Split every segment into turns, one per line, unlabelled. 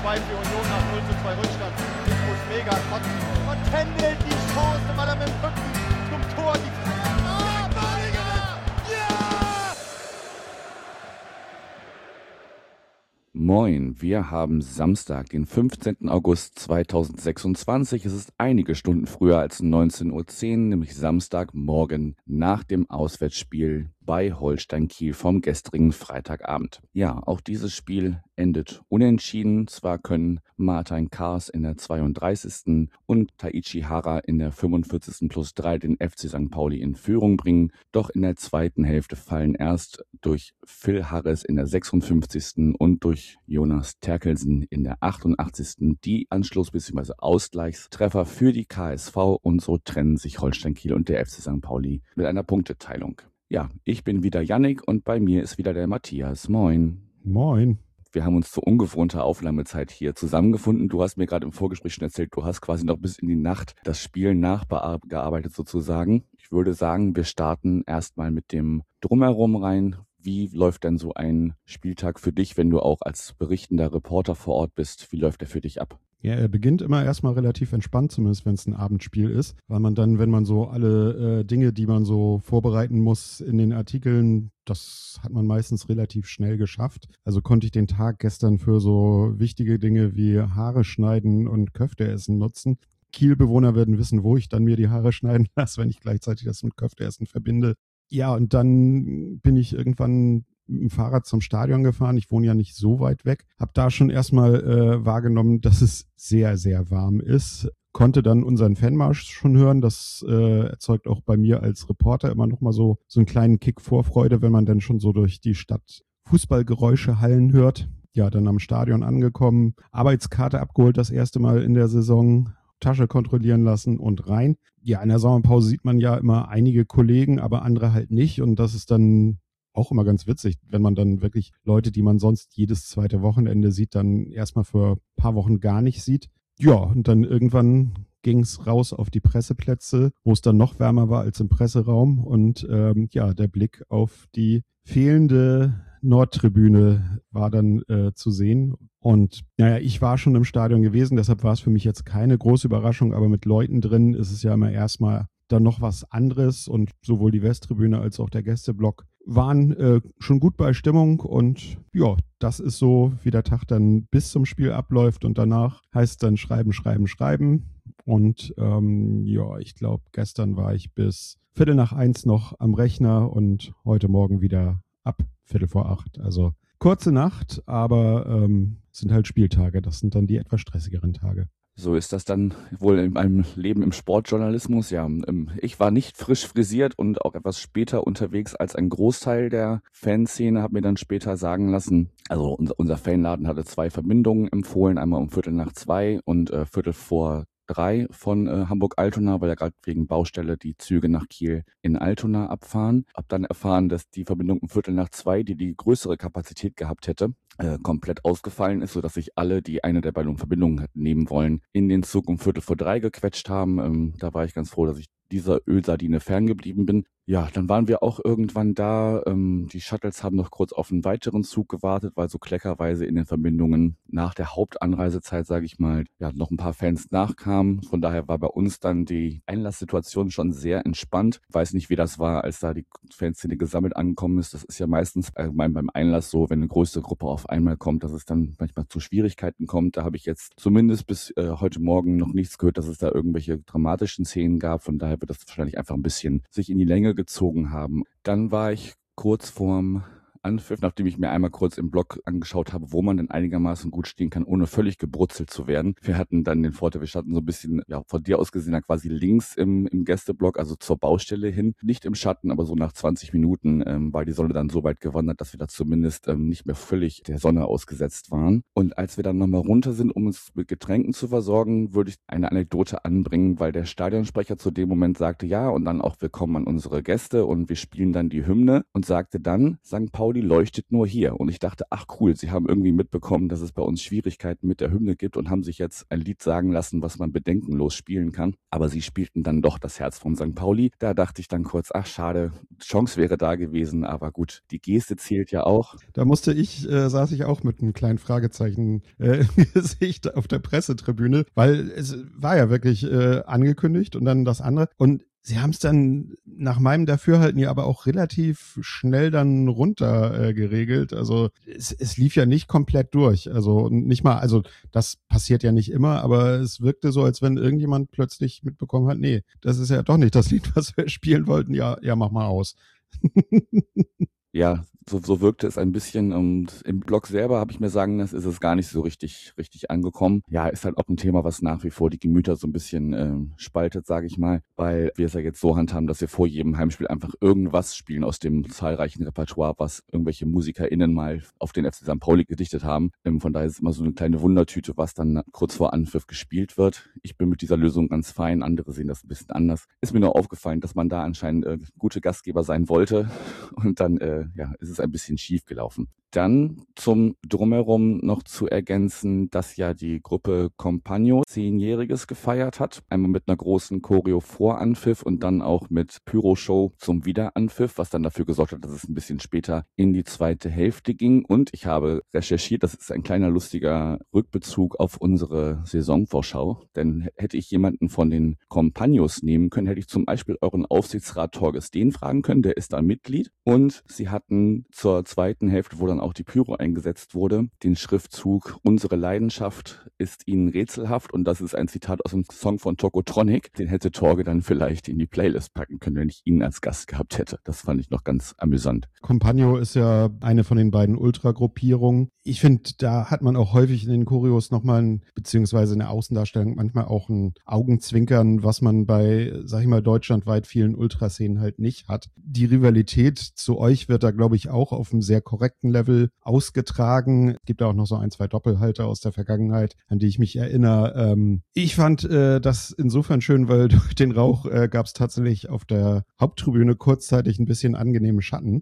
2 für Union nach 0:2 Rückstand. Ich muss mega kotzen. Und Kendall die Chance, weil er mit dem Rücken zum Tor die
Moin, wir haben Samstag, den 15. August 2026. Es ist einige Stunden früher als 19:10 Uhr, nämlich Samstagmorgen nach dem Auswärtsspiel bei Holstein Kiel vom gestrigen Freitagabend. Ja, auch dieses Spiel endet unentschieden. Zwar können Martin Kars in der 32. und Taichi Hara in der 45. +3 den FC St. Pauli in Führung bringen, doch in der zweiten Hälfte fallen erst durch Phil Harris in der 56. und durch Jonas Terkelsen in der 88. die Anschluss- bzw. Ausgleichstreffer für die KSV und so trennen sich Holstein Kiel und der FC St. Pauli mit einer Punkteteilung. Ja, ich bin wieder Yannick und bei mir ist wieder der Matthias. Moin.
Moin.
Wir haben uns zu ungewohnter Aufnahmezeit hier zusammengefunden. Du hast mir gerade im Vorgespräch schon erzählt, du hast quasi noch bis in die Nacht das Spiel nachgearbeitet sozusagen. Ich würde sagen, wir starten erstmal mit dem Drumherum rein. Wie läuft denn so ein Spieltag für dich, wenn du auch als berichtender Reporter vor Ort bist? Wie läuft der für dich ab?
Ja, er beginnt immer erstmal relativ entspannt, zumindest wenn es ein Abendspiel ist, weil man dann, wenn man so alle Dinge, die man so vorbereiten muss in den Artikeln, das hat man meistens relativ schnell geschafft. Also konnte ich den Tag gestern für so wichtige Dinge wie Haare schneiden und Köfte essen nutzen. Kiel-Bewohner werden wissen, wo ich dann mir die Haare schneiden lasse, wenn ich gleichzeitig das mit Köfte essen verbinde. Ja, und dann bin ich irgendwann mit dem Fahrrad zum Stadion gefahren. Ich wohne ja nicht so weit weg. Habe da schon erstmal wahrgenommen, dass es sehr, sehr warm ist. Konnte dann unseren Fanmarsch schon hören. Das erzeugt auch bei mir als Reporter immer noch mal so einen kleinen Kick Vorfreude, wenn man dann schon so durch die Stadt Fußballgeräusche hallen hört. Ja, dann am Stadion angekommen, Arbeitskarte abgeholt, das erste Mal in der Saison, Tasche kontrollieren lassen und rein. Ja, in der Sommerpause sieht man ja immer einige Kollegen, aber andere halt nicht. Und das ist dann auch immer ganz witzig, wenn man dann wirklich Leute, die man sonst jedes zweite Wochenende sieht, dann erstmal für ein paar Wochen gar nicht sieht. Ja, und dann irgendwann ging es raus auf die Presseplätze, wo es dann noch wärmer war als im Presseraum. Und ja, der Blick auf die fehlende Nordtribüne war dann zu sehen. Und naja, ich war schon im Stadion gewesen, deshalb war es für mich jetzt keine große Überraschung, aber mit Leuten drin ist es ja immer erstmal dann noch was anderes und sowohl die Westtribüne als auch der Gästeblock waren schon gut bei Stimmung und ja, das ist so, wie der Tag dann bis zum Spiel abläuft und danach heißt es dann schreiben, schreiben, schreiben und ja, ich glaube, gestern war ich bis 7:45 noch am Rechner und heute Morgen wieder ab 7:45, also kurze Nacht, aber sind halt Spieltage, das sind dann die etwas stressigeren Tage.
So ist das dann wohl in meinem Leben im Sportjournalismus. Ja, ich war nicht frisch frisiert und auch etwas später unterwegs als ein Großteil der Fanszene, habe mir dann später sagen lassen, also unser Fanladen hatte 2 Verbindungen empfohlen, einmal um 1:45 und 3:15 von Hamburg-Altona, weil ja gerade wegen Baustelle die Züge nach Kiel in Altona abfahren. Hab dann erfahren, dass die Verbindung um 2:15, die größere Kapazität gehabt hätte, komplett ausgefallen ist, sodass sich alle, die eine der beiden Verbindungen hätten nehmen wollen, in den Zug um 2:45 gequetscht haben. Da war ich ganz froh, dass ich dieser Ölsardine ferngeblieben bin. Ja, dann waren wir auch irgendwann da. Die Shuttles haben noch kurz auf einen weiteren Zug gewartet, weil so kleckerweise in den Verbindungen nach der Hauptanreisezeit, sage ich mal, ja, noch ein paar Fans nachkamen. Von daher war bei uns dann die Einlasssituation schon sehr entspannt. Ich weiß nicht, wie das war, als da die Fanszene gesammelt angekommen ist. Das ist ja meistens beim Einlass so, wenn eine größere Gruppe auf einmal kommt, dass es dann manchmal zu Schwierigkeiten kommt. Da habe ich jetzt zumindest bis heute Morgen noch nichts gehört, dass es da irgendwelche dramatischen Szenen gab. Von daher wird das wahrscheinlich einfach ein bisschen sich in die Länge gezogen haben. Dann war ich kurz vorm Anpfiff, nachdem ich mir einmal kurz im Blog angeschaut habe, wo man denn einigermaßen gut stehen kann, ohne völlig gebrutzelt zu werden. Wir hatten dann den Vorteil, wir standen so ein bisschen, ja, von dir aus gesehen, quasi links im Gästeblock, also zur Baustelle hin. Nicht im Schatten, aber so nach 20 Minuten war die Sonne dann so weit gewandert, dass wir da zumindest nicht mehr völlig der Sonne ausgesetzt waren. Und als wir dann nochmal runter sind, um uns mit Getränken zu versorgen, würde ich eine Anekdote anbringen, weil der Stadionsprecher zu dem Moment sagte, ja, und dann auch willkommen an unsere Gäste und wir spielen dann die Hymne und sagte dann, St. Pauli Pauli leuchtet nur hier. Und ich dachte, ach cool, sie haben irgendwie mitbekommen, dass es bei uns Schwierigkeiten mit der Hymne gibt und haben sich jetzt ein Lied sagen lassen, was man bedenkenlos spielen kann. Aber sie spielten dann doch das Herz vom St. Pauli. Da dachte ich dann kurz, ach schade, Chance wäre da gewesen, aber gut, die Geste zählt ja auch.
Da saß ich auch mit einem kleinen Fragezeichen im Gesicht auf der Pressetribüne, weil es war ja wirklich angekündigt und dann das andere. Und sie haben es dann nach meinem Dafürhalten ja aber auch relativ schnell dann runter geregelt. Also es lief ja nicht komplett durch. Also nicht mal, also das passiert ja nicht immer, aber es wirkte so, als wenn irgendjemand plötzlich mitbekommen hat, nee, das ist ja doch nicht das Lied, was wir spielen wollten. Ja, mach mal aus.
Ja, so wirkte es ein bisschen und im Blog selber habe ich mir sagen lassen, ist es gar nicht so richtig angekommen. Ja, ist halt auch ein Thema, was nach wie vor die Gemüter so ein bisschen spaltet, sage ich mal, weil wir es ja jetzt so handhaben, dass wir vor jedem Heimspiel einfach irgendwas spielen aus dem zahlreichen Repertoire, was irgendwelche MusikerInnen mal auf den FC St. Pauli gedichtet haben. Von daher ist es immer so eine kleine Wundertüte, was dann kurz vor Anpfiff gespielt wird. Ich bin mit dieser Lösung ganz fein, andere sehen das ein bisschen anders. Ist mir nur aufgefallen, dass man da anscheinend gute Gastgeber sein wollte und dann ist es ein bisschen schief gelaufen. Dann zum Drumherum noch zu ergänzen, dass ja die Gruppe Compagno 10-Jähriges gefeiert hat. Einmal mit einer großen Choreo vor Anpfiff und dann auch mit Pyro-Show zum Wiederanpfiff, was dann dafür gesorgt hat, dass es ein bisschen später in die zweite Hälfte ging. Und ich habe recherchiert, das ist ein kleiner lustiger Rückbezug auf unsere Saisonvorschau. Denn hätte ich jemanden von den Compagnos nehmen können, hätte ich zum Beispiel euren Aufsichtsrat Torges Dehn fragen können, der ist da Mitglied. Und sie hatten zur zweiten Hälfte, wo dann auch die Pyro eingesetzt wurde, den Schriftzug "Unsere Leidenschaft ist ihnen rätselhaft", und das ist ein Zitat aus dem Song von Tokotronic. Den hätte Torge dann vielleicht in die Playlist packen können, wenn ich ihn als Gast gehabt hätte. Das fand ich noch ganz amüsant.
Compagno ist ja eine von den beiden Ultragruppierungen. Ich finde, da hat man auch häufig in den Choreos nochmal, beziehungsweise in der Außendarstellung manchmal auch ein Augenzwinkern, was man bei, sag ich mal, deutschlandweit vielen Ultraszenen halt nicht hat. Die Rivalität zu euch wird da, glaube ich, auch auf einem sehr korrekten Level ausgetragen. Es gibt da auch noch so 1, 2 Doppelhalter aus der Vergangenheit, an die ich mich erinnere. Ich fand das insofern schön, weil durch den Rauch gab es tatsächlich auf der Haupttribüne kurzzeitig ein bisschen angenehmen Schatten,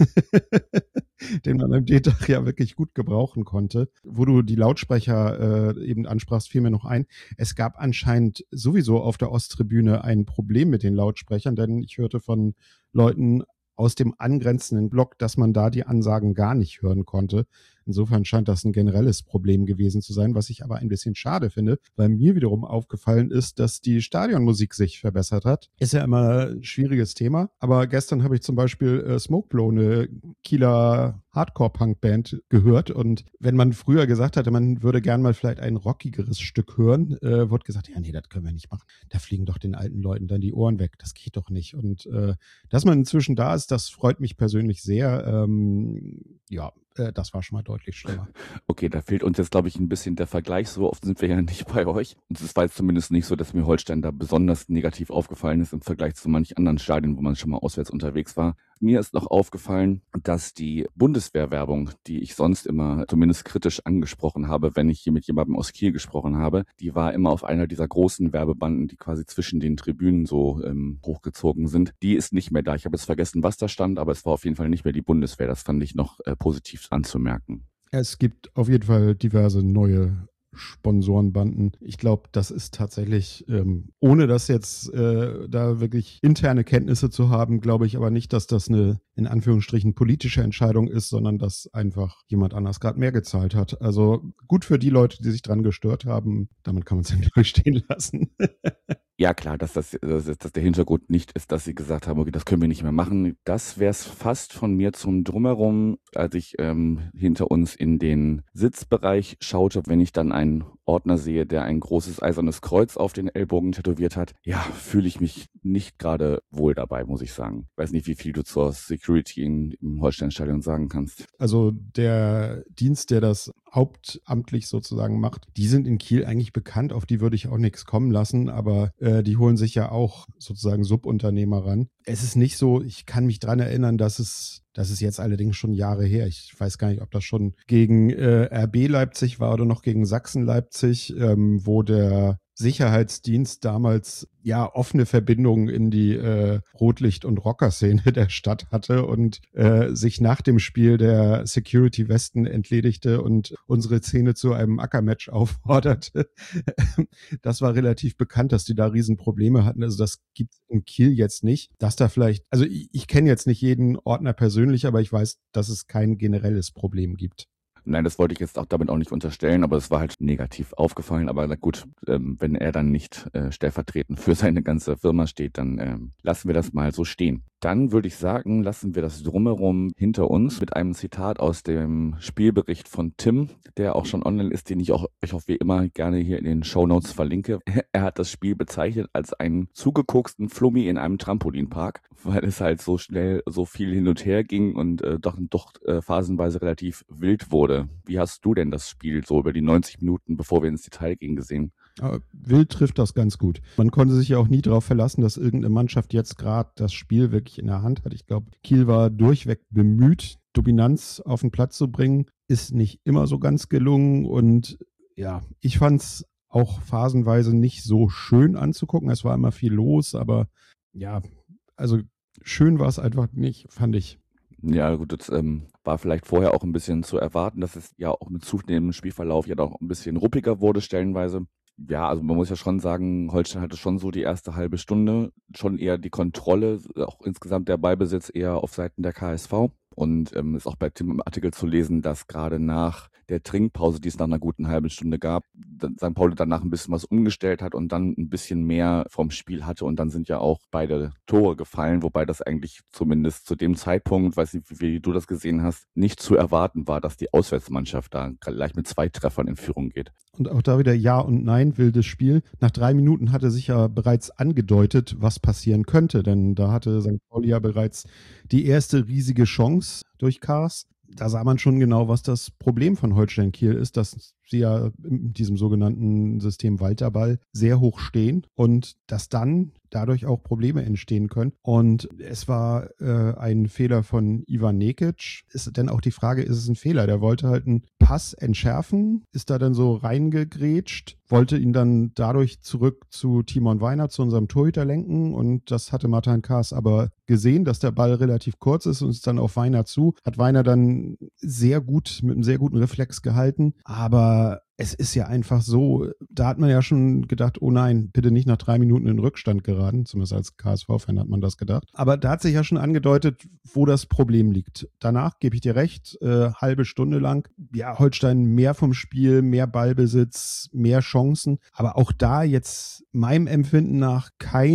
den man am D-Tag ja wirklich gut gebrauchen konnte. Wo du die Lautsprecher eben ansprachst, fiel mir noch ein. Es gab anscheinend sowieso auf der Osttribüne ein Problem mit den Lautsprechern, denn ich hörte von Leuten aus dem angrenzenden Block, dass man da die Ansagen gar nicht hören konnte. Insofern scheint das ein generelles Problem gewesen zu sein, was ich aber ein bisschen schade finde, weil mir wiederum aufgefallen ist, dass die Stadionmusik sich verbessert hat. Ist ja immer ein schwieriges Thema, aber gestern habe ich zum Beispiel Smokeblow, eine Kieler Hardcore-Punk-Band, gehört, und wenn man früher gesagt hatte, man würde gern mal vielleicht ein rockigeres Stück hören, wurde gesagt, ja nee, das können wir nicht machen. Da fliegen doch den alten Leuten dann die Ohren weg, das geht doch nicht. Und dass man inzwischen da ist, das freut mich persönlich sehr. Das war schon mal deutlich schlimmer.
Okay, da fehlt uns jetzt, glaube ich, ein bisschen der Vergleich. So oft sind wir ja nicht bei euch. Und es war jetzt zumindest nicht so, dass mir Holstein da besonders negativ aufgefallen ist im Vergleich zu manch anderen Stadien, wo man schon mal auswärts unterwegs war. Mir ist noch aufgefallen, dass die Bundeswehrwerbung, die ich sonst immer zumindest kritisch angesprochen habe, wenn ich hier mit jemandem aus Kiel gesprochen habe, die war immer auf einer dieser großen Werbebanden, die quasi zwischen den Tribünen so hochgezogen sind. Die ist nicht mehr da. Ich habe jetzt vergessen, was da stand, aber es war auf jeden Fall nicht mehr die Bundeswehr. Das fand ich noch positiv anzumerken.
Es gibt auf jeden Fall diverse neue Sponsorenbanden. Ich glaube, das ist tatsächlich, ohne das jetzt da wirklich interne Kenntnisse zu haben, glaube ich aber nicht, dass das eine in Anführungsstrichen politische Entscheidung ist, sondern dass einfach jemand anders gerade mehr gezahlt hat. Also gut für die Leute, die sich dran gestört haben. Damit kann man es ja nicht stehen lassen.
Ja klar, dass der Hintergrund nicht ist, dass sie gesagt haben, okay, das können wir nicht mehr machen. Das wäre es fast von mir zum Drumherum, als ich hinter uns in den Sitzbereich schaute, wenn ich dann einen Ordner sehe, der ein großes eisernes Kreuz auf den Ellbogen tätowiert hat. Ja, fühle ich mich nicht gerade wohl dabei, muss ich sagen. Weiß nicht, wie viel du zur Security im Holstein-Stadion sagen kannst.
Also der Dienst, der das hauptamtlich sozusagen macht, die sind in Kiel eigentlich bekannt, auf die würde ich auch nichts kommen lassen, aber die holen sich ja auch sozusagen Subunternehmer ran. Es ist nicht so, ich kann mich dran erinnern, dass es jetzt allerdings schon Jahre her. Ich weiß gar nicht, ob das schon gegen RB Leipzig war oder noch gegen Sachsen Leipzig, wo der Sicherheitsdienst damals ja offene Verbindungen in die Rotlicht- und Rockerszene der Stadt hatte und sich nach dem Spiel der Security-Westen entledigte und unsere Szene zu einem Ackermatch aufforderte. Das war relativ bekannt, dass die da Riesenprobleme hatten. Also das gibt es in Kiel jetzt nicht. Dass da vielleicht, also ich kenne jetzt nicht jeden Ordner persönlich, aber ich weiß, dass es kein generelles Problem gibt.
Nein, das wollte ich jetzt auch damit auch nicht unterstellen, aber es war halt negativ aufgefallen. Aber na gut, wenn er dann nicht stellvertretend für seine ganze Firma steht, dann lassen wir das mal so stehen. Dann würde ich sagen, lassen wir das Drumherum hinter uns mit einem Zitat aus dem Spielbericht von Tim, der auch schon online ist, den ich euch auch wie immer gerne hier in den Shownotes verlinke. Er hat das Spiel bezeichnet als einen zugekoksten Flummi in einem Trampolinpark, weil es halt so schnell so viel hin und her ging und doch phasenweise relativ wild wurde. Wie hast du denn das Spiel so über die 90 Minuten, bevor wir ins Detail gingen, gesehen?
Wild trifft das ganz gut. Man konnte sich ja auch nie darauf verlassen, dass irgendeine Mannschaft jetzt gerade das Spiel wirklich in der Hand hat. Ich glaube, Kiel war durchweg bemüht, Dominanz auf den Platz zu bringen. Ist nicht immer so ganz gelungen. Und ja, ich fand es auch phasenweise nicht so schön anzugucken. Es war immer viel los, aber ja, also schön war es einfach nicht, fand ich.
Ja, gut, das war vielleicht vorher auch ein bisschen zu erwarten, dass es ja auch mit zunehmendem Spielverlauf ja doch ein bisschen ruppiger wurde stellenweise. Ja, also man muss ja schon sagen, Holstein hatte schon so die erste halbe Stunde schon eher die Kontrolle, auch insgesamt der Ballbesitz eher auf Seiten der KSV. Und ist auch bei Tim im Artikel zu lesen, dass gerade nach der Trinkpause, die es nach einer guten halben Stunde gab, St. Pauli danach ein bisschen was umgestellt hat und dann ein bisschen mehr vom Spiel hatte. Und dann sind ja auch beide Tore gefallen, wobei das eigentlich zumindest zu dem Zeitpunkt, weiß nicht, wie du das gesehen hast, nicht zu erwarten war, dass die Auswärtsmannschaft da gleich mit 2 Treffern in Führung geht.
Und auch da wieder Ja und Nein, wildes Spiel. Nach 3 Minuten hatte sich ja bereits angedeutet, was passieren könnte, denn da hatte St. Pauli ja bereits die erste riesige Chance durch Kars. Da sah man schon genau, was das Problem von Holstein Kiel ist, dass sie ja in diesem sogenannten System Walterball sehr hoch stehen und dass dann dadurch auch Probleme entstehen können. Und es war ein Fehler von Ivan Nekic. Ist denn auch die Frage, ist es ein Fehler? Der wollte halt einen Pass entschärfen, ist da dann so reingegrätscht, wollte ihn dann dadurch zurück zu Timon Weiner, zu unserem Torhüter lenken und das hatte Martin Kars aber gesehen, dass der Ball relativ kurz ist und ist dann auf Weiner zu. Hat Weiner dann sehr gut, mit einem sehr guten Reflex gehalten, aber es ist ja einfach so, da hat man ja schon gedacht, oh nein, bitte nicht nach 3 Minuten in Rückstand geraten, zumindest als KSV-Fan hat man das gedacht. Aber da hat sich ja schon angedeutet, wo das Problem liegt. Danach gebe ich dir recht, halbe Stunde lang, ja, Holstein mehr vom Spiel, mehr Ballbesitz, mehr Chancen, aber auch da jetzt meinem Empfinden nach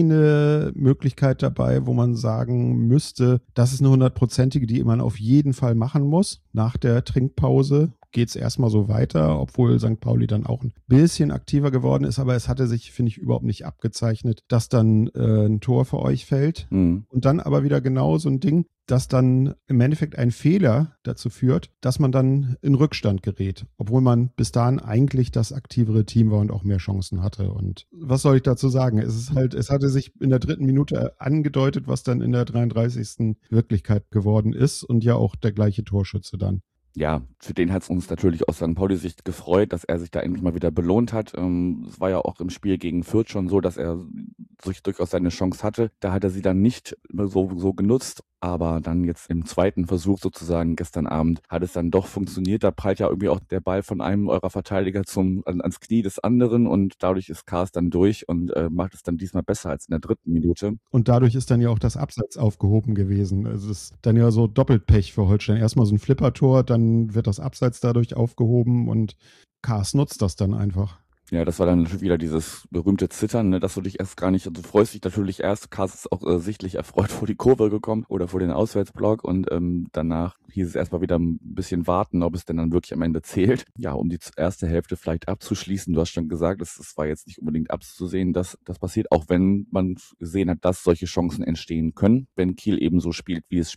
keine Möglichkeit dabei, wo man sagen müsste, das ist eine 100-prozentige, die man auf jeden Fall machen muss nach der Trinkpause. Geht es erstmal so weiter, obwohl St. Pauli dann auch ein bisschen aktiver geworden ist, aber es hatte sich, finde ich, überhaupt nicht abgezeichnet, dass dann ein Tor für euch fällt. Und dann aber wieder genau so ein Ding, dass dann im Endeffekt ein Fehler dazu führt, dass man dann in Rückstand gerät, obwohl man bis dahin eigentlich das aktivere Team war und auch mehr Chancen hatte. Und was soll ich dazu sagen? Es hatte sich in der 3. Minute angedeutet, was dann in der 33. Wirklichkeit geworden ist und ja auch der gleiche Torschütze dann.
Ja, für den hat es uns natürlich aus St. Pauli-Sicht gefreut, dass er sich da endlich mal wieder belohnt hat. Es war ja auch im Spiel gegen Fürth schon so, dass er durchaus seine Chance hatte. Da hat er sie dann nicht so genutzt. Aber dann jetzt im zweiten Versuch sozusagen gestern Abend hat es dann doch funktioniert. Da prallt ja irgendwie auch der Ball von einem eurer Verteidiger ans Knie des anderen und dadurch ist Kars dann durch und macht es dann diesmal besser als in der 3. Minute.
Und dadurch ist dann ja auch das Abseits aufgehoben gewesen. Es ist dann ja so Doppelpech für Holstein. Erstmal so ein Flippertor, dann wird das Abseits dadurch aufgehoben und Kars nutzt das dann einfach.
Ja, das war dann natürlich wieder dieses berühmte Zittern, ne, dass du dich erst gar nicht, also du freust dich natürlich erst, Kars ist auch sichtlich erfreut vor die Kurve gekommen oder vor den Auswärtsblock und danach hieß es erstmal wieder ein bisschen warten, ob es denn dann wirklich am Ende zählt. Ja, um die erste Hälfte vielleicht abzuschließen, du hast schon gesagt, das war jetzt nicht unbedingt abzusehen, dass das passiert, auch wenn man gesehen hat, dass solche Chancen entstehen können, wenn Kiel eben so spielt, wie es spielt.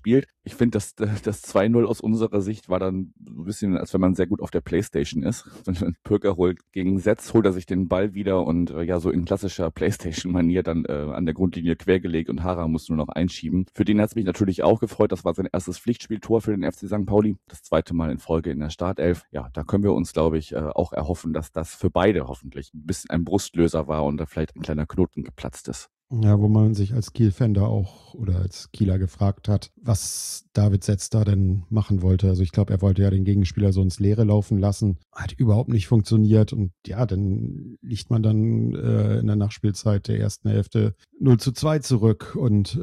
Ich finde, das 2-0 aus unserer Sicht war dann so ein bisschen, als wenn man sehr gut auf der Playstation ist. Pürker holt gegen Setz, holt er sich den Ball wieder und so in klassischer Playstation-Manier dann an der Grundlinie quergelegt und Hara muss nur noch einschieben. Für den hat es mich natürlich auch gefreut. Das war sein erstes Pflichtspieltor für den FC St. Pauli. Das zweite Mal in Folge in der Startelf. Ja, da können wir uns, glaube ich, auch erhoffen, dass das für beide hoffentlich ein bisschen ein Brustlöser war und da vielleicht ein kleiner Knoten geplatzt ist.
Ja, wo man sich als Kiel-Fan da auch oder als Kieler gefragt hat, was David Setz da denn machen wollte. Also ich glaube, er wollte ja den Gegenspieler so ins Leere laufen lassen. Hat überhaupt nicht funktioniert und ja, dann liegt man dann in der Nachspielzeit der ersten Hälfte 0-2 zurück und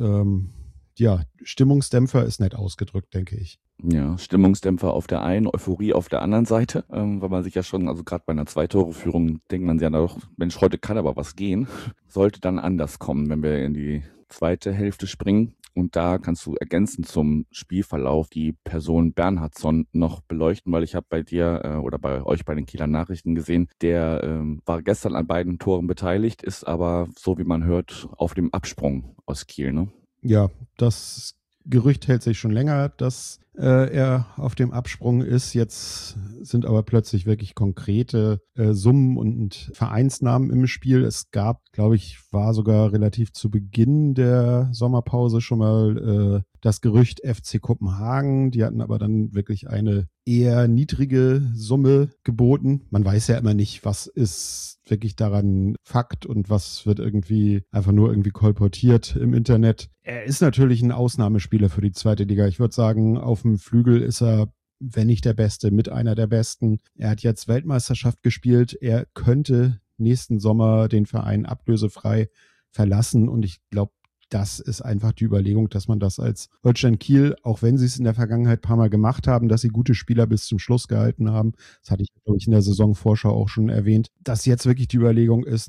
Stimmungsdämpfer ist nett ausgedrückt, denke ich.
Ja, Stimmungsdämpfer auf der einen, Euphorie auf der anderen Seite, weil man sich ja schon, also gerade bei einer 2-Tore-Führung denkt man sich ja doch, Mensch, heute kann aber was gehen. Sollte dann anders kommen, wenn wir in die zweite Hälfte springen. Und da kannst du ergänzend zum Spielverlauf die Person Bernhardsson noch beleuchten, weil ich habe bei dir oder bei euch bei den Kieler Nachrichten gesehen, der war gestern an beiden Toren beteiligt, ist aber, so wie man hört, auf dem Absprung aus Kiel, ne?
Ja, das Gerücht hält sich schon länger, dass er auf dem Absprung ist. Jetzt sind aber plötzlich wirklich konkrete Summen und Vereinsnamen im Spiel. Es gab, glaube ich, war sogar relativ zu Beginn der Sommerpause schon mal das Gerücht FC Kopenhagen. Die hatten aber dann wirklich eine eher niedrige Summe geboten. Man weiß ja immer nicht, was ist wirklich daran Fakt und was wird irgendwie einfach nur irgendwie kolportiert im Internet. Er ist natürlich ein Ausnahmespieler für die zweite Liga. Ich würde sagen, auf dem Flügel ist er, wenn nicht der Beste, mit einer der Besten. Er hat jetzt Weltmeisterschaft gespielt. Er könnte nächsten Sommer den Verein ablösefrei verlassen und ich glaube, das ist einfach die Überlegung, dass man das als Holstein Kiel, auch wenn sie es in der Vergangenheit ein paar Mal gemacht haben, dass sie gute Spieler bis zum Schluss gehalten haben, das hatte ich, glaube ich, in der Saisonvorschau auch schon erwähnt, dass jetzt wirklich die Überlegung ist,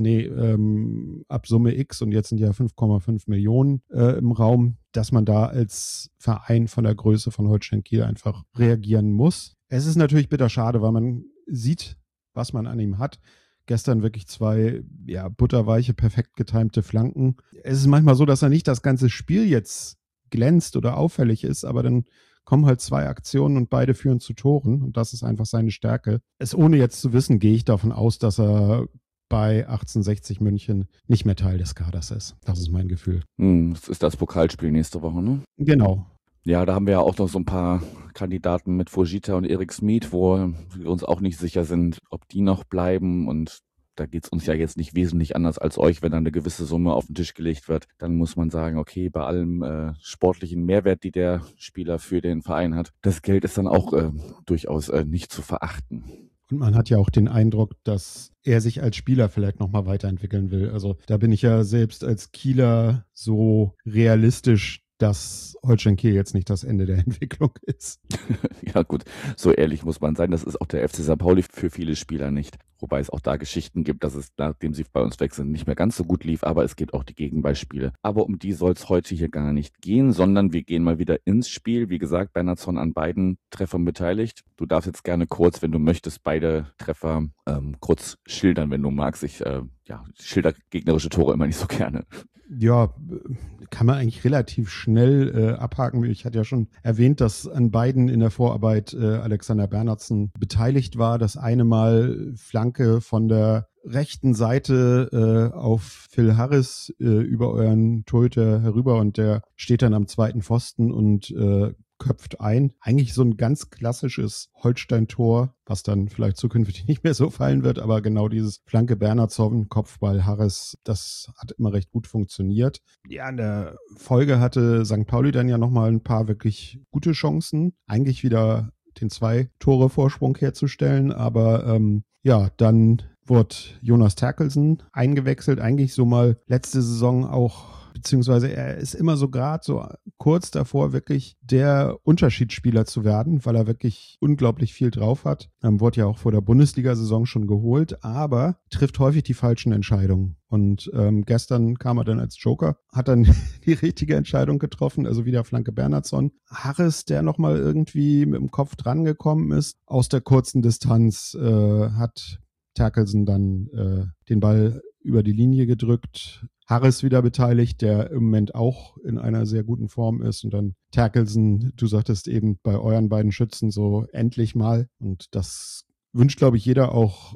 ab Summe X, und jetzt sind ja 5,5 Millionen im Raum, dass man da als Verein von der Größe von Holstein Kiel einfach reagieren muss. Es ist natürlich bitter schade, weil man sieht, was man an ihm hat. Gestern wirklich 2 butterweiche, perfekt getimte Flanken. Es ist manchmal so, dass er nicht das ganze Spiel jetzt glänzt oder auffällig ist, aber dann kommen halt 2 Aktionen und beide führen zu Toren und das ist einfach seine Stärke. Ohne jetzt zu wissen, gehe ich davon aus, dass er bei 1860 München nicht mehr Teil des Kaders ist. Das ist mein Gefühl.
Das ist das Pokalspiel nächste Woche, ne?
Genau.
Ja, da haben wir ja auch noch so ein paar Kandidaten mit Fujita und Erik Smith, wo wir uns auch nicht sicher sind, ob die noch bleiben. Und da geht's uns ja jetzt nicht wesentlich anders als euch. Wenn dann eine gewisse Summe auf den Tisch gelegt wird, dann muss man sagen, okay, bei allem sportlichen Mehrwert, die der Spieler für den Verein hat, das Geld ist dann auch durchaus nicht zu verachten.
Und man hat ja auch den Eindruck, dass er sich als Spieler vielleicht nochmal weiterentwickeln will. Also da bin ich ja selbst als Kieler so realistisch, dass Holstein Kiel jetzt nicht das Ende der Entwicklung ist.
Ja gut, so ehrlich muss man sein. Das ist auch der FC St. Pauli für viele Spieler nicht. Wobei es auch da Geschichten gibt, dass es, nachdem sie bei uns weg sind, nicht mehr ganz so gut lief. Aber es gibt auch die Gegenbeispiele. Aber um die soll es heute hier gar nicht gehen, sondern wir gehen mal wieder ins Spiel. Wie gesagt, Bernhardsson an beiden Treffern beteiligt. Du darfst jetzt gerne kurz, wenn du möchtest, beide Treffer kurz schildern, wenn du magst. Ich schilder gegnerische Tore immer nicht so gerne.
Ja, kann man eigentlich relativ schnell abhaken. Ich hatte ja schon erwähnt, dass an beiden in der Vorarbeit Alexander Bernhardsson beteiligt war. Das eine Mal Flanke von der rechten Seite auf Phil Harris über euren Torhüter herüber und der steht dann am zweiten Pfosten und köpft ein. Eigentlich so ein ganz klassisches Holstein-Tor, was dann vielleicht zukünftig nicht mehr so fallen wird, aber genau dieses Flanke Bernhardsson, Kopfball Harris, das hat immer recht gut funktioniert. Ja, in der Folge hatte St. Pauli dann ja nochmal ein paar wirklich gute Chancen, eigentlich wieder den 2-Tore-Vorsprung herzustellen, aber dann wurde Jonas Terkelsen eingewechselt, eigentlich so mal letzte Saison auch, beziehungsweise er ist immer so gerade so kurz davor, wirklich der Unterschiedsspieler zu werden, weil er wirklich unglaublich viel drauf hat. Wurde ja auch vor der Bundesliga-Saison schon geholt, aber trifft häufig die falschen Entscheidungen. Und gestern kam er dann als Joker, hat dann die richtige Entscheidung getroffen, also wieder Flanke Bernhardsson. Harris, der nochmal irgendwie mit dem Kopf dran gekommen ist, aus der kurzen Distanz hat Terkelsen dann den Ball über die Linie gedrückt. Harris wieder beteiligt, der im Moment auch in einer sehr guten Form ist. Und dann Terkelsen, du sagtest eben bei euren beiden Schützen so endlich mal. Und das wünscht, glaube ich, jeder, auch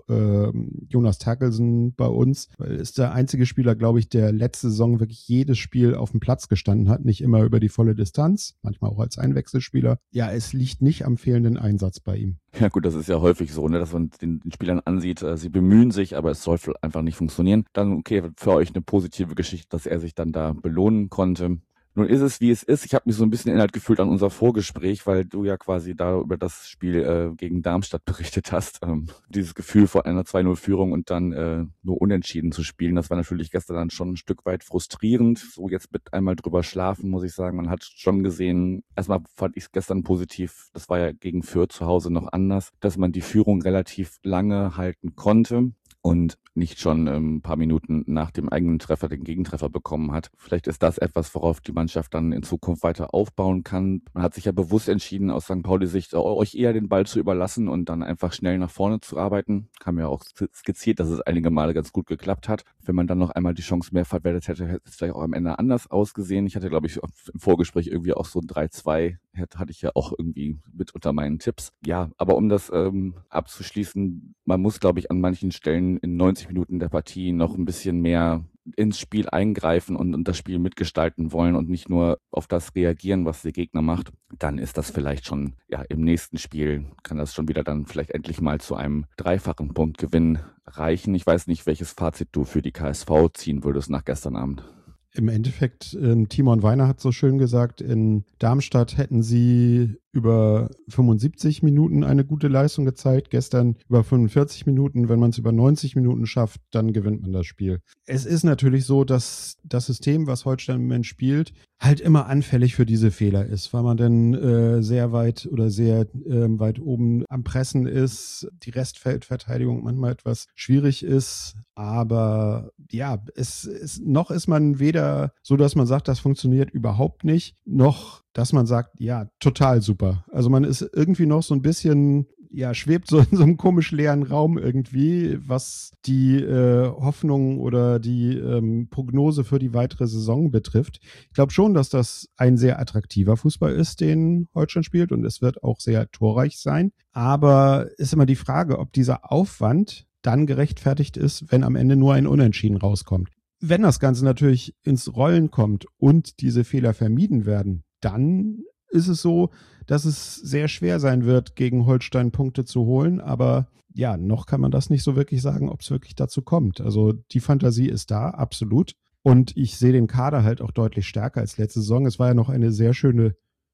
Jonas Terkelsen bei uns, weil ist der einzige Spieler, glaube ich, der letzte Saison wirklich jedes Spiel auf dem Platz gestanden hat, nicht immer über die volle Distanz, manchmal auch als Einwechselspieler. Ja, es liegt nicht am fehlenden Einsatz bei ihm.
Ja gut, das ist ja häufig so, ne, dass man den Spielern ansieht, sie bemühen sich, aber es soll einfach nicht funktionieren. Dann, okay, für euch eine positive Geschichte, dass er sich dann da belohnen konnte. Nun ist es, wie es ist. Ich habe mich so ein bisschen erinnert gefühlt an unser Vorgespräch, weil du ja quasi da über das Spiel gegen Darmstadt berichtet hast. Dieses Gefühl vor einer 2-0-Führung und dann nur unentschieden zu spielen, das war natürlich gestern dann schon ein Stück weit frustrierend. So jetzt mit einmal drüber schlafen, muss ich sagen. Man hat schon gesehen, erstmal fand ich es gestern positiv, das war ja gegen Fürth zu Hause noch anders, dass man die Führung relativ lange halten konnte und nicht schon ein paar Minuten nach dem eigenen Treffer den Gegentreffer bekommen hat. Vielleicht ist das etwas, worauf die Mannschaft dann in Zukunft weiter aufbauen kann. Man hat sich ja bewusst entschieden, aus St. Pauli-Sicht euch eher den Ball zu überlassen und dann einfach schnell nach vorne zu arbeiten. Haben ja auch skizziert, dass es einige Male ganz gut geklappt hat. Wenn man dann noch einmal die Chance mehr verwertet hätte, hätte es vielleicht auch am Ende anders ausgesehen. Ich hatte, glaube ich, im Vorgespräch irgendwie auch so ein 3-2, hatte ich ja auch irgendwie mit unter meinen Tipps. Ja, aber um das abzuschließen, man muss, glaube ich, an manchen Stellen in 90 Minuten der Partie noch ein bisschen mehr ins Spiel eingreifen und das Spiel mitgestalten wollen und nicht nur auf das reagieren, was der Gegner macht, dann ist das vielleicht schon, ja, im nächsten Spiel kann das schon wieder dann vielleicht endlich mal zu einem dreifachen Punktgewinn reichen. Ich weiß nicht, welches Fazit du für die KSV ziehen würdest nach gestern Abend.
Im Endeffekt, Timon Weiner hat so schön gesagt, in Darmstadt hätten sie über 75 Minuten eine gute Leistung gezeigt, gestern über 45 Minuten. Wenn man es über 90 Minuten schafft, dann gewinnt man das Spiel. Es ist natürlich so, dass das System, was Holstein im Moment spielt, halt immer anfällig für diese Fehler ist, weil man dann sehr weit oder sehr weit oben am Pressen ist, die Restfeldverteidigung manchmal etwas schwierig ist, aber ja, noch ist man weder so, dass man sagt, das funktioniert überhaupt nicht, noch dass man sagt, ja, total super. Also man ist irgendwie noch so ein bisschen, ja, schwebt so in so einem komisch leeren Raum irgendwie, was die Hoffnung oder die Prognose für die weitere Saison betrifft. Ich glaube schon, dass das ein sehr attraktiver Fußball ist, den Holstein spielt, und es wird auch sehr torreich sein. Aber ist immer die Frage, ob dieser Aufwand dann gerechtfertigt ist, wenn am Ende nur ein Unentschieden rauskommt. Wenn das Ganze natürlich ins Rollen kommt und diese Fehler vermieden werden, dann ist es so, dass es sehr schwer sein wird, gegen Holstein Punkte zu holen. Aber ja, noch kann man das nicht so wirklich sagen, ob es wirklich dazu kommt. Also die Fantasie ist da, absolut. Und ich sehe den Kader halt auch deutlich stärker als letzte Saison. Es war ja noch eine sehr schöne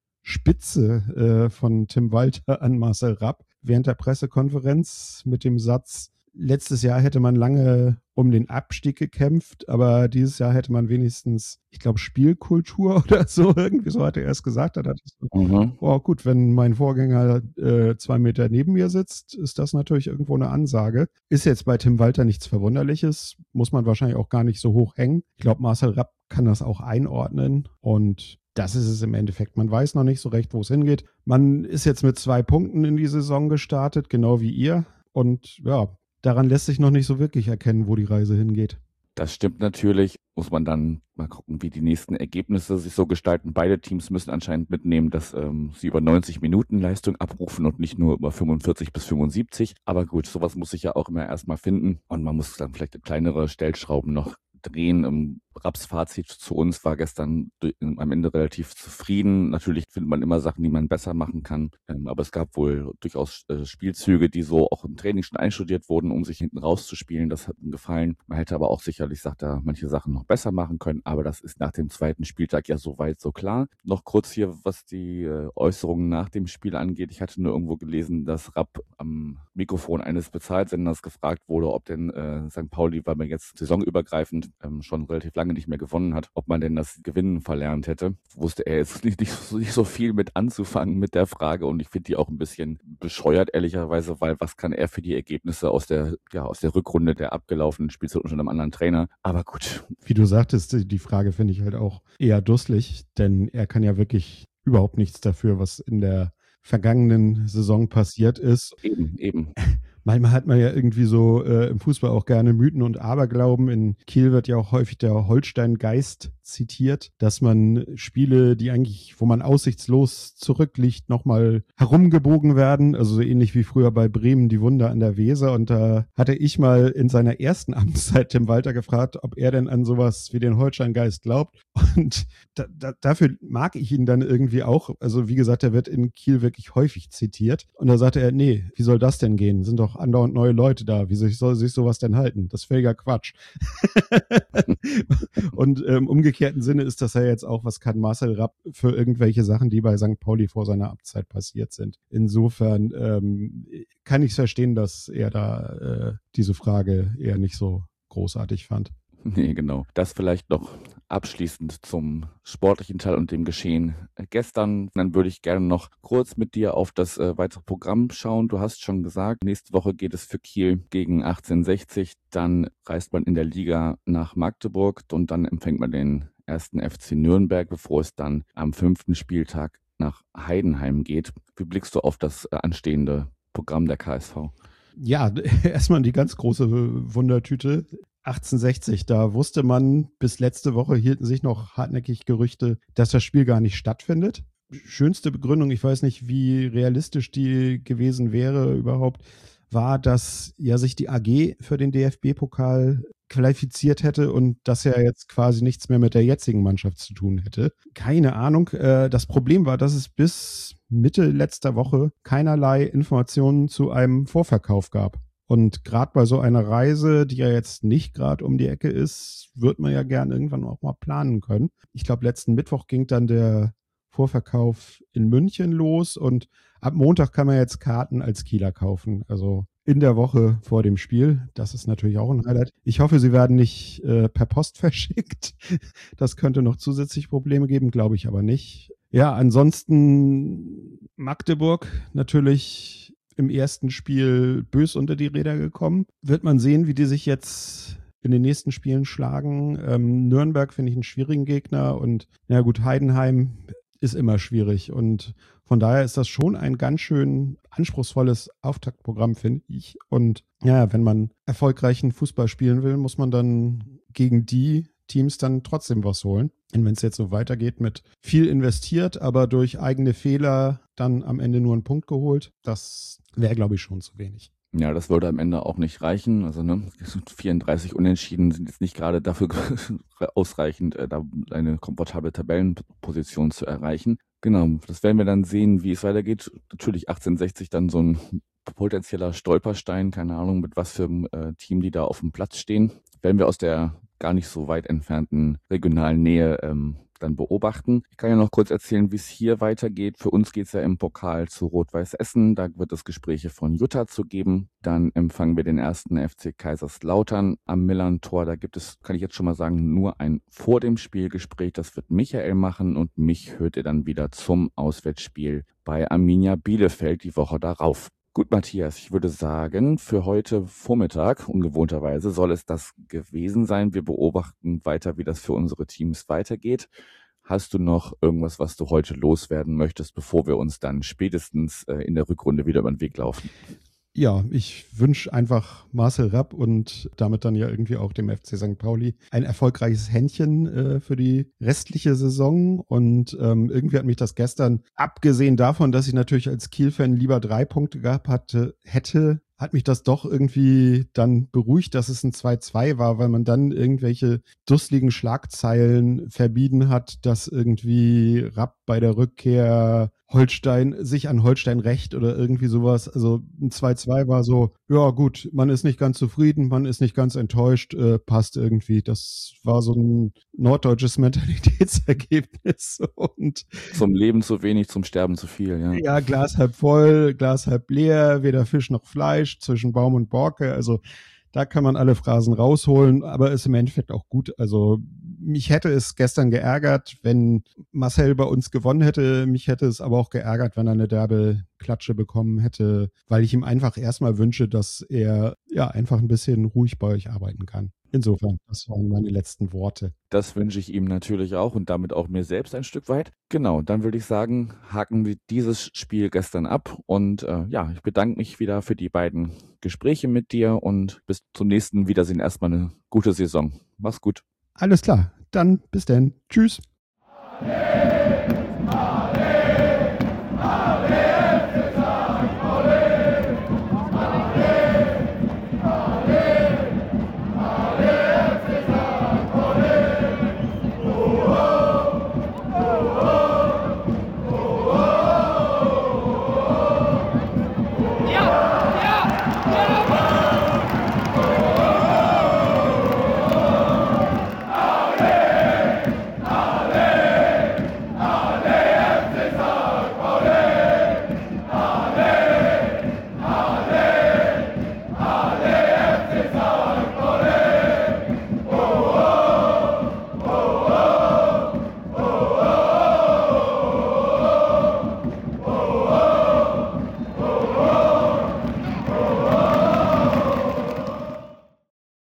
Spitze von Tim Walter an Marcel Rapp während der Pressekonferenz mit dem Satz, letztes Jahr hätte man lange um den Abstieg gekämpft, aber dieses Jahr hätte man wenigstens, ich glaube, Spielkultur oder so, irgendwie so hat er erst gesagt. Da dachte ich so, oh gut, wenn mein Vorgänger 2 Meter neben mir sitzt, ist das natürlich irgendwo eine Ansage. Ist jetzt bei Tim Walter nichts Verwunderliches, muss man wahrscheinlich auch gar nicht so hoch hängen. Ich glaube, Marcel Rapp kann das auch einordnen, und das ist es im Endeffekt. Man weiß noch nicht so recht, wo es hingeht. Man ist jetzt mit 2 Punkten in die Saison gestartet, genau wie ihr, und ja, daran lässt sich noch nicht so wirklich erkennen, wo die Reise hingeht.
Das stimmt natürlich. Muss man dann mal gucken, wie die nächsten Ergebnisse sich so gestalten. Beide Teams müssen anscheinend mitnehmen, dass sie über 90 Minuten Leistung abrufen und nicht nur über 45 bis 75. Aber gut, sowas muss sich ja auch immer erstmal finden. Und man muss dann vielleicht kleinere Stellschrauben noch drehen. Rapps Fazit zu uns war gestern am Ende relativ zufrieden. Natürlich findet man immer Sachen, die man besser machen kann. Aber es gab wohl durchaus Spielzüge, die so auch im Training schon einstudiert wurden, um sich hinten rauszuspielen. Das hat ihm gefallen. Man hätte aber auch sicherlich, sagt er, manche Sachen noch besser machen können. Aber das ist nach dem zweiten Spieltag ja soweit so klar. Noch kurz hier, was die Äußerungen nach dem Spiel angeht. Ich hatte nur irgendwo gelesen, dass Rapp am Mikrofon eines Bezahlsenders gefragt wurde, ob denn St. Pauli, weil man jetzt saisonübergreifend schon relativ lange nicht mehr gewonnen hat, ob man denn das Gewinnen verlernt hätte. Wusste er jetzt nicht so viel mit anzufangen mit der Frage, und ich finde die auch ein bisschen bescheuert, ehrlicherweise, weil was kann er für die Ergebnisse aus der Rückrunde der abgelaufenen Spielzeit unter einem anderen Trainer? Aber gut.
Wie du sagtest, die Frage finde ich halt auch eher dusselig, denn er kann ja wirklich überhaupt nichts dafür, was in der vergangenen Saison passiert ist.
Eben.
Manchmal hat man ja irgendwie so im Fußball auch gerne Mythen und Aberglauben. In Kiel wird ja auch häufig der Holstein-Geist zitiert, dass man Spiele, die eigentlich, wo man aussichtslos zurückliegt, nochmal herumgebogen werden. Also so ähnlich wie früher bei Bremen die Wunder an der Weser. Und da hatte ich mal in seiner ersten Amtszeit Tim Walter gefragt, ob er denn an sowas wie den Holstein-Geist glaubt. Und dafür mag ich ihn dann irgendwie auch. Also wie gesagt, er wird in Kiel wirklich häufig zitiert. Und da sagte er, nee, wie soll das denn gehen? Sind doch andauernd neue Leute da. Wie soll sich sowas denn halten? Das ist völliger Quatsch. Und im umgekehrten Sinne ist das ja jetzt auch, was kann Marcel Rapp für irgendwelche Sachen, die bei St. Pauli vor seiner Amtszeit passiert sind. Insofern kann ich es verstehen, dass er da diese Frage eher nicht so großartig fand.
Nee, genau. Das vielleicht noch abschließend zum sportlichen Teil und dem Geschehen gestern. Dann würde ich gerne noch kurz mit dir auf das weitere Programm schauen. Du hast schon gesagt, nächste Woche geht es für Kiel gegen 1860. Dann reist man in der Liga nach Magdeburg und dann empfängt man den ersten FC Nürnberg, bevor es dann am 5. Spieltag nach Heidenheim geht. Wie blickst du auf das anstehende Programm der KSV?
Ja, erstmal die ganz große Wundertüte. 1860, da wusste man, bis letzte Woche hielten sich noch hartnäckig Gerüchte, dass das Spiel gar nicht stattfindet. Schönste Begründung, ich weiß nicht, wie realistisch die gewesen wäre überhaupt, war, dass ja sich die AG für den DFB-Pokal qualifiziert hätte und dass er jetzt quasi nichts mehr mit der jetzigen Mannschaft zu tun hätte. Keine Ahnung. Das Problem war, dass es bis Mitte letzter Woche keinerlei Informationen zu einem Vorverkauf gab. Und gerade bei so einer Reise, die ja jetzt nicht gerade um die Ecke ist, wird man ja gern irgendwann auch mal planen können. Ich glaube, letzten Mittwoch ging dann der Vorverkauf in München los und ab Montag kann man jetzt Karten als Kieler kaufen. Also in der Woche vor dem Spiel. Das ist natürlich auch ein Highlight. Ich hoffe, sie werden nicht per Post verschickt. Das könnte noch zusätzlich Probleme geben, glaube ich aber nicht. Ja, ansonsten Magdeburg natürlich im ersten Spiel bös unter die Räder gekommen. Wird man sehen, wie die sich jetzt in den nächsten Spielen schlagen. Nürnberg finde ich einen schwierigen Gegner und na gut, Heidenheim ist immer schwierig und von daher ist das schon ein ganz schön anspruchsvolles Auftaktprogramm, finde ich. Und ja, wenn man erfolgreichen Fußball spielen will, muss man dann gegen die Teams dann trotzdem was holen. Und wenn es jetzt so weitergeht mit viel investiert, aber durch eigene Fehler dann am Ende nur einen Punkt geholt, das wäre, glaube ich, schon zu wenig.
Ja, das würde am Ende auch nicht reichen. Also 34 Unentschieden sind jetzt nicht gerade dafür ausreichend, da eine komfortable Tabellenposition zu erreichen. Genau, das werden wir dann sehen, wie es weitergeht. Natürlich 1860 dann so ein potenzieller Stolperstein, keine Ahnung, mit was für einem Team die da auf dem Platz stehen. Werden wir aus der gar nicht so weit entfernten regionalen Nähe dann beobachten. Ich kann ja noch kurz erzählen, wie es hier weitergeht. Für uns geht es ja im Pokal zu Rot-Weiß Essen. Da wird es Gespräche von Jutta zu geben. Dann empfangen wir den ersten FC Kaiserslautern am Millern-Tor. Da gibt es, kann ich jetzt schon mal sagen, nur ein vor dem Spielgespräch. Das wird Michael machen und mich hört ihr dann wieder zum Auswärtsspiel bei Arminia Bielefeld die Woche darauf. Gut, Matthias, ich würde sagen, für heute Vormittag, ungewohnterweise, soll es das gewesen sein. Wir beobachten weiter, wie das für unsere Teams weitergeht. Hast du noch irgendwas, was du heute loswerden möchtest, bevor wir uns dann spätestens in der Rückrunde wieder über den Weg laufen?
Ja, ich wünsche einfach Marcel Rapp und damit dann ja irgendwie auch dem FC St. Pauli ein erfolgreiches Händchen für die restliche Saison. Und irgendwie hat mich das gestern, abgesehen davon, dass ich natürlich als Kiel-Fan lieber 3 Punkte gehabt hätte, hat mich das doch irgendwie dann beruhigt, dass es ein 2-2 war, weil man dann irgendwelche dusseligen Schlagzeilen vermieden hat, dass irgendwie Rapp bei der Rückkehr sich an Holstein rächt oder irgendwie sowas. Also ein 2-2 war so, ja gut, man ist nicht ganz zufrieden, man ist nicht ganz enttäuscht, passt irgendwie. Das war so ein norddeutsches Mentalitätsergebnis. Und
zum Leben zu wenig, zum Sterben zu viel, ja.
Ja, Glas halb voll, Glas halb leer, weder Fisch noch Fleisch, zwischen Baum und Borke. Also da kann man alle Phrasen rausholen, aber ist im Endeffekt auch gut. Also mich hätte es gestern geärgert, wenn Marcel bei uns gewonnen hätte. Mich hätte es aber auch geärgert, wenn er eine derbe Klatsche bekommen hätte, weil ich ihm einfach erstmal wünsche, dass er ja einfach ein bisschen ruhig bei euch arbeiten kann. Insofern, das waren meine letzten Worte.
Das wünsche ich ihm natürlich auch und damit auch mir selbst ein Stück weit. Genau, dann würde ich sagen, haken wir dieses Spiel gestern ab und ich bedanke mich wieder für die beiden Gespräche mit dir und bis zum nächsten Wiedersehen. Erstmal eine gute Saison. Mach's gut.
Alles klar, dann bis denn. Tschüss.